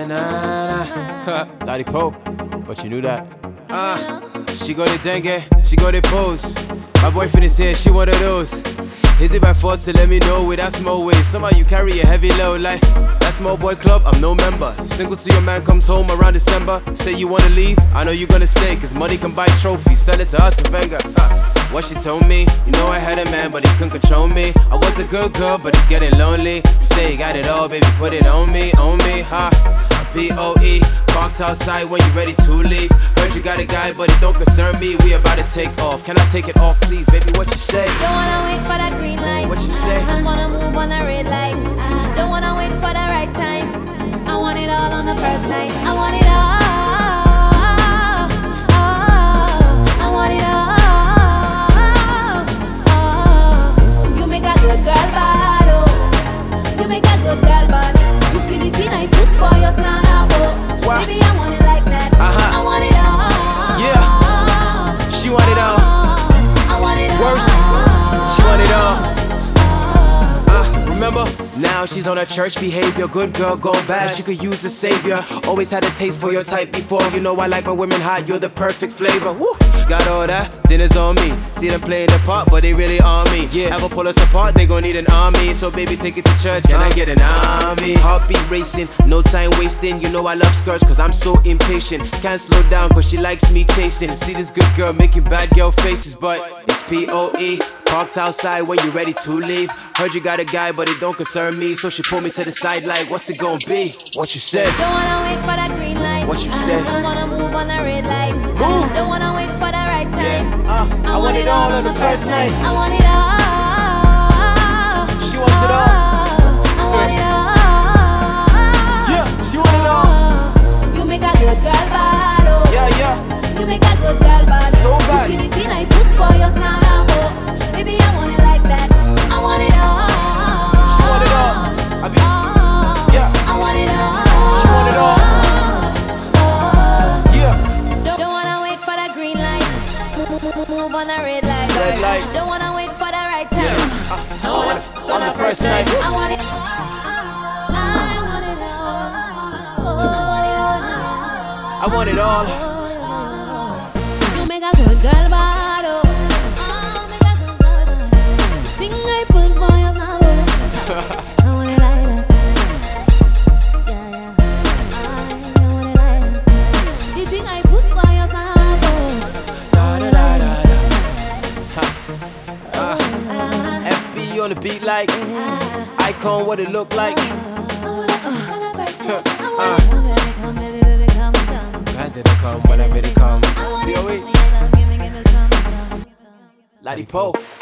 na na. Lottie Pope, but you knew that. She got it dengue, she got it pose. My boyfriend is here, she one of those. Is it by force to let me know with that small way? Somehow you carry a heavy load like that small boy club, I'm no member. Single till your man comes home around December. Say you wanna leave, I know you gonna stay, cause money can buy trophies. Tell it to us and Wenger. What she told me, you know I had a man but he couldn't control me. I was a good girl but it's getting lonely. Say you got it all, baby, put it on me, huh? P.O.E. Parked outside when you ready to leave. Heard you got a guy but it don't concern me. We about to take off, can I take it off please? Baby, what you say? Don't wanna wait for that green light. What you say? I'm gonna move on the red light. Don't wanna wait for the right time. I want it all on the first night. I want it all. I want it all. You make a good girl bad, oh. You make a good girl bad. You see the teen I put for your son, oh. Baby, I want it like that. I want it all. Yeah, she want it all. I want it all. Worse, she want it all. Remember? Now she's on her church behavior. Good girl gone bad, she could use a savior. Always had a taste for your type before. You know I like my women hot, you're the perfect flavor. Woo! Got all that, dinner's on me. See them playing the part, but they really on me. Yeah, ever pull us apart, they gon' need an army. So baby, take it to church, can I get an army? Heartbeat racing, no time wasting. You know I love skirts cause I'm so impatient. Can't slow down cause she likes me chasing. See this good girl making bad girl faces, but it's P.O.E. Parked outside when you ready to leave. Heard you got a guy but it don't concern me. So she pulled me to the side like, what's it gonna be? What you said? Don't wanna wait for that green light. What you said? I'm gonna move on the red light. Move. Don't wanna wait for the right time. I want it all on the first night. I want it all. She wants it all. I want it all. Yeah, she want it all. You make a good girl bad, oh. Yeah. You make a good girl bad. So bad. You see the teen I put for your son, oh. Baby, I want it like that. I want it all. She want it all. Yeah. I want it all. She want it all. Yeah. Don't wanna wait for the green light. Move on the red light. Red light. Don't wanna wait for the right time. I want it on the first night. I want it. I want it all. I want it all. You make a good girl bad, oh. Make a good girl bad. Sing I put for your now. I want it like that. Yeah. I want it like that. You think I put for your now? FB on the beat like Icon, what it look like. Glad that it come, whenever it come. It's P.O.E. Lottie Pope.